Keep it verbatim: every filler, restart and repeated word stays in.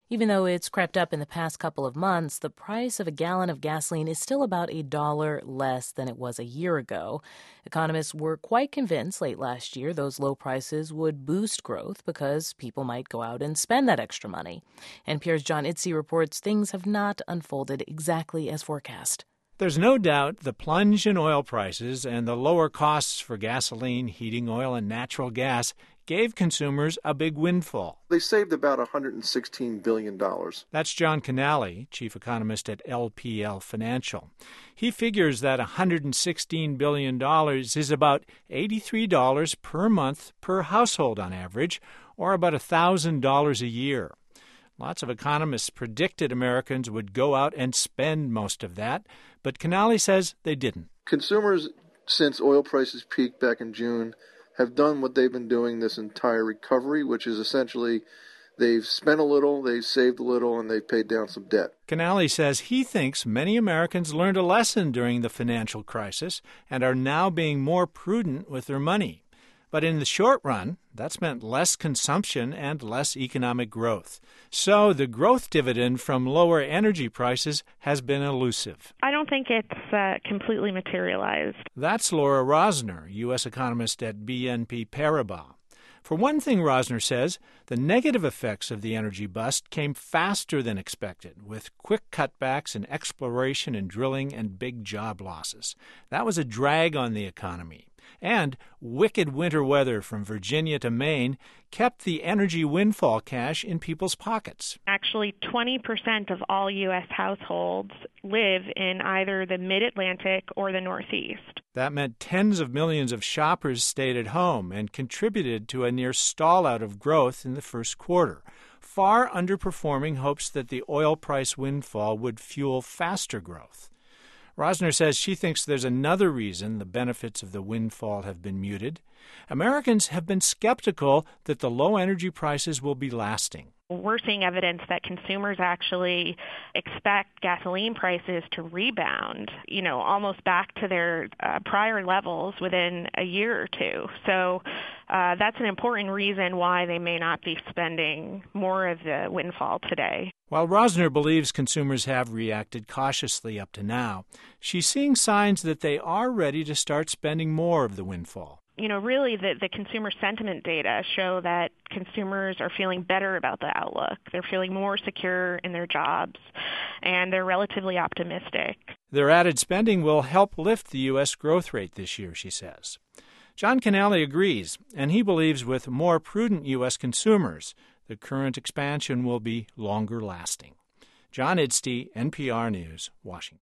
Even though it's crept up in the past couple of months, the price of a gallon of gasoline is still about a dollar less than it was a year ago. Economists were quite convinced late last year those low prices would boost growth because people might go out and spend that extra money. N P R's John Itzy reports things have not unfolded exactly as forecast. There's no doubt the plunge in oil prices and the lower costs for gasoline, heating oil, and natural gas gave consumers a big windfall. They saved about one hundred sixteen billion dollars. That's John Canale, chief economist at L P L Financial. He figures that one hundred sixteen billion dollars is about eighty-three dollars per month per household on average, or about one thousand dollars a year. Lots of economists predicted Americans would go out and spend most of that, but Canale says they didn't. Consumers, since oil prices peaked back in June, have done what they've been doing this entire recovery, which is essentially they've spent a little, they've saved a little, and they've paid down some debt. Canale says he thinks many Americans learned a lesson during the financial crisis and are now being more prudent with their money. But in the short run, that's meant less consumption and less economic growth. So the growth dividend from lower energy prices has been elusive. I don't think it's uh, completely materialized. That's Laura Rosner, U S economist at B N P Paribas. For one thing, Rosner says, the negative effects of the energy bust came faster than expected, with quick cutbacks in exploration and drilling and big job losses. That was a drag on the economy. And wicked winter weather from Virginia to Maine kept the energy windfall cash in people's pockets. Actually, twenty percent of all U S households live in either the mid-Atlantic or the Northeast. That meant tens of millions of shoppers stayed at home and contributed to a near stall-out of growth in the first quarter, far underperforming hopes that the oil price windfall would fuel faster growth. Rosner says she thinks there's another reason the benefits of the windfall have been muted. Americans have been skeptical that the low energy prices will be lasting. We're seeing evidence that consumers actually expect gasoline prices to rebound, you know, almost back to their uh, prior levels within a year or two. So uh, that's an important reason why they may not be spending more of the windfall today. While Rosner believes consumers have reacted cautiously up to now, she's seeing signs that they are ready to start spending more of the windfall. You know, really the, the consumer sentiment data show that consumers are feeling better about the outlook. They're feeling more secure in their jobs, and they're relatively optimistic. Their added spending will help lift the U S growth rate this year, she says. John Canale agrees, and he believes with more prudent U S consumers, the current expansion will be longer lasting. John Itzy, N P R News, Washington.